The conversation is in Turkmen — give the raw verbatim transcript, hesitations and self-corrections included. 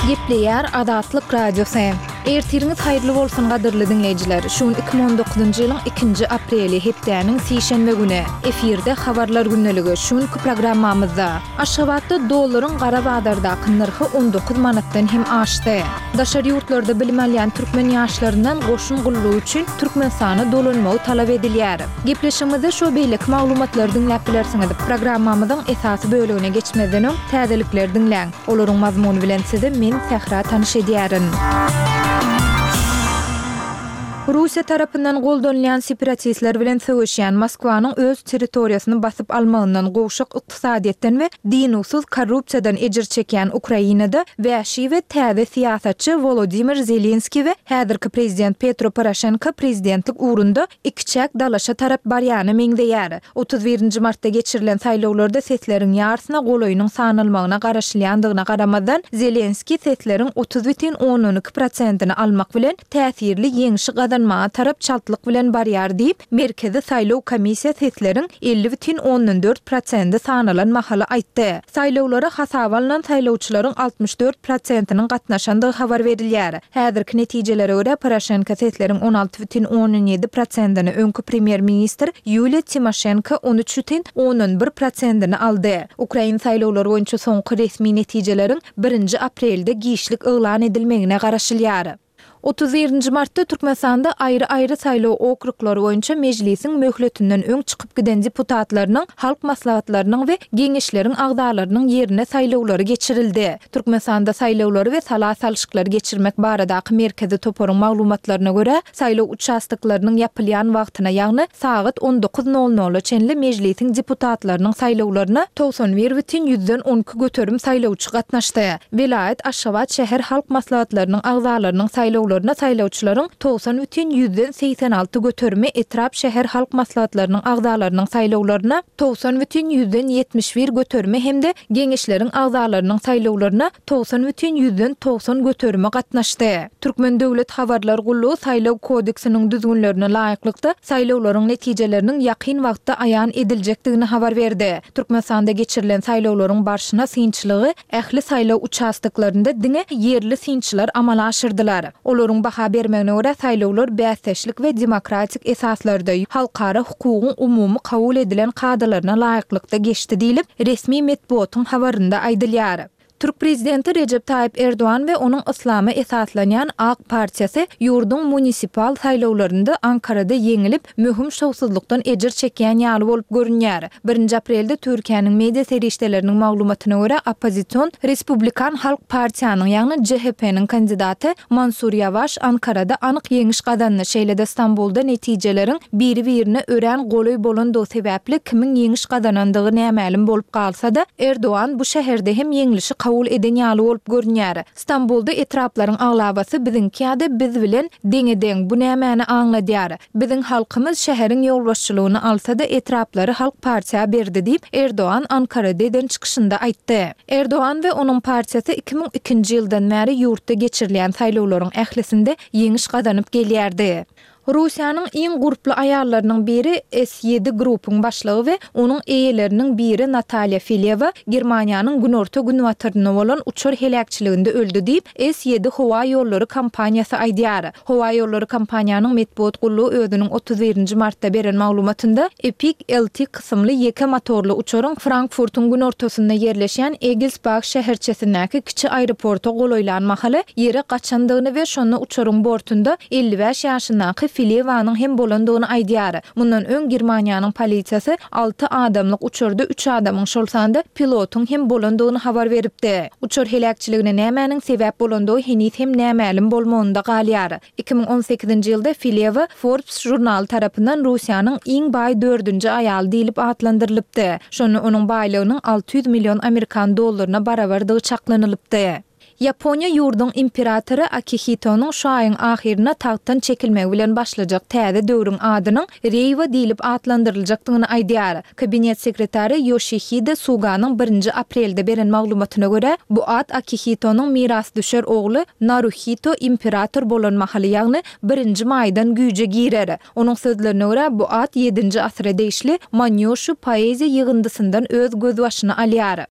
Gepleýär Adatlyk Radiosu. Ertiriniz haýyrly bolsun gadyrly dinleýijiler. Şuň iki bin on dokuzynjy ýylyň ikinji apreli hepdäniň seýşembe güni efirde habarlar günneligi şuňky programmamyzda Aşgabatda dollaryň gara badardaky narhy on dokuz manatdan hem aşdy. Daşary ýurtlarda bilim alýan türkmen ýaşlaryndan goşun gullugy üçin Türkmenistana dolanmagy talap edilýär. Gepleşigimizde şo beýlik maglumatlary dinläp bilersiňiz. Programmamyzyň esasy bölügine geçmeden öň täzelikler dinläň. Olaryň mazmuny bilen sizi men Sehra tanyş edýärin. Russiya tarapyndan goldanýan separatistler bilen söwüşýän Moskwanyň öz territoriýasyny basyp almagyndan gowşak ykdysadyýetden we dinusuz korrupsiýadan ejir çekýän Ukrainada wäşi we täze siýasatçy Volodymyr Zelenski we häzirki prezident Petro Poroshenko prezidentlik ugrunda ikiçäk dalaşa tarap barýany meňdeýär. otuz birinji martda geçirilen saýlawlarda sesleriň ýarsyna golaýynyň sanylmagyna garaşlýandygyna garamadan Zelenski sesleriň otuz бүтүн on iki prosentini almak bilen täsirli ýeňişi ma tarap çaltlyk bilen barýar diýip merkezi saýlaw komissiýa sesleriň elli бүтүn on dört prosenti sanalan mahala aýtdy. Saýlawlara hasaba alynan saýlawçylaryň altmış dört prosentiniň gatnaşandygy habar berilýär. Häzirki netijelere görä Poroshenko sesleriň on alty бүтүn on ýedi prosentini öňkü premier ministr Yulia Timoshenko on üç бүтүn on bir prosentini aldy. Ukraina saýlawlary boýunça soňky resmi netijeleriň birinji aprelde gişlik eglan edilmegine garaşylýar. otuz birinji martda Türkmenistanda aýry-aýry saýlaw okruglary boýunça mejlisiň möhletinden öň çykyp giden deputatlarynyň, halk maslahatlarynyň we geňeşleriň agdalarynyň ýerine saýlawlary geçirildi. Türkmenistanda saýlawlary we sala salşyklary geçirmek baradaky merkezi toparyň maglumatlaryna görä, saýlaw участоklarynyň ýapylýan wagtyna ýagny saat on dokuz nol nol çenli mejlisiň deputatlarynyň saýlawlaryna doksan bir бүтүn yüzden on iki göterim saýlawçy gatnaşdy. Vilayet Aşgabat şäher halk maslahatlarynyň agdalarynyň saýlaw saýlawçylaryň doksan бүтүn yüzden seksen alty göterme etrap şäher halk maslahatlarynyň agdalarynyň saýlawlaryna doksan бүтүn yüzden yetmiş bir göterme hemde geňeşleriň agdalarynyň saýlawlaryna doksan бүтүn yüzden doksan göterme gatnaşdy. Türkmen döwlet habarlar gullugy saýlaw kodeksiniň düzgünlerine laýyklykda saýlawlaryň netijeleriniň ýakyn wagtda aýan ediljekdigini habar berdi. Türkmenistanda geçirilen saýlawlaryň barşyna synçylygy ähli saýlaw участокlarynda diňe yerli synçylar amala aşyrdylar. Olaryň baha bermegine görä saýlawlar bäsleşlik we demokratik esaslarda halkara hukugyň umumy kabul edilen kadrlaryna laýyklykda geçdi diýilip resmi medeniýetiň habarynda aýdylýar. Türk prezidenti Recep Tayyip Erdoğan ve onun Islamy esaslanýan A K partiýasy ýurdun munisipal saýlawlarynda Ankarada yeňilip möhüm şowsuzlukdan ejir çekýän ýaly bolup görünýär. birinji aprelde Türkiýanyň media serişdeleriniň maglumatyna görä oppozision Respublikan Halk Partiýanyň ýagny C H P'niň kandidaty Mansur Yavaş Ankarada anyk ýeňiş gadanny şeýlede Stambolda netijeleriň biri-birine ören golaý bolan doý sebäpli kimiň ýeňiş gadanandygy nämälim bolup galsa da Erdoğan bu şäherde hem ýeňilişi kabul eden ýaly bolup görünýär. Stambolda etraplaryň aglabasy biziňki ýa-da biz bilen deňe-deň bu nämäni aňladýar. Biziň halkymyz şäheriň ýolbaşçylygyny alsa da etraplary Halk Partiýa berdi diýip Erdoğan Ankarada eden çykyşynda aýtdy. Erdoğan we onuň partiýasy iki bin ikinji ýyldan bäri ýurtda geçirilen saýlawlaryň ählisinde ýeňiş gadanyp gelýärdi. Russiýanyň iň gurply aýallarynyň biri S yedi grupuň başlygy we onuň eýeleriniň biri Natalya Fileva Germaniýanyň günorta günwataryna bolan uçur helakçyliginde öldü diýip S yedi howa ýollary kampaniýasy aýdýar. Howa ýollary kampaniýanyň medeniýet gullugy özüniň otuz birinji martda beren maglumatynda Epic L T kysymly ýeke motorly uçuryň Frankfurtyň günortasynda ýerleşýän Egelsbach şäherçesindäki kiçi aeroporta golaýlanmahaly ýere gaçandygyny we şonu uçuryň bortunda elli beş ýaşyndaky Filevanyň hem bolandygyny aýdýar. Mundan öň Germaniýanyň polisiýasy alty adamlyk uçurda üç adamyň şolsanda pilotyň hem bolandygyny habar beripdi. Uçur helakçyligine nämäniň sebäp bolandygy henüz hem nämälim bolmagynda galýar. iki bin on sekizinji ýylda Fileva Forbes jurnaly tarapyndan Russiýanyň iň baý dördünji aýal diýilip atlandyrylypdy. Şonu onuň baýlygynyň alty yüz million Amerikan dollaryna barabardygy çaklanylypdy. Yaponiya ýurdun imperatory Akihito'nun şu aýyň ahirine tagtdan çekilmegi bilen başlajak täze döwrüň adynyň Reiwa diýilip atlandyryljakdygyny aýdýar. Kabinet sekretary Yoshihide Suganyň birinji aprelde beren maglumatyna görä, bu ad Akihito'nun miras düşer ogly Naruhito imperator bolanmahaly ýagny birinji maýdan güýje girer. Onuň sözlerine görä, bu ad ýedinji asra değişli Manyoshu poeziýa ýygyndysyndan öz göz başyna alýar.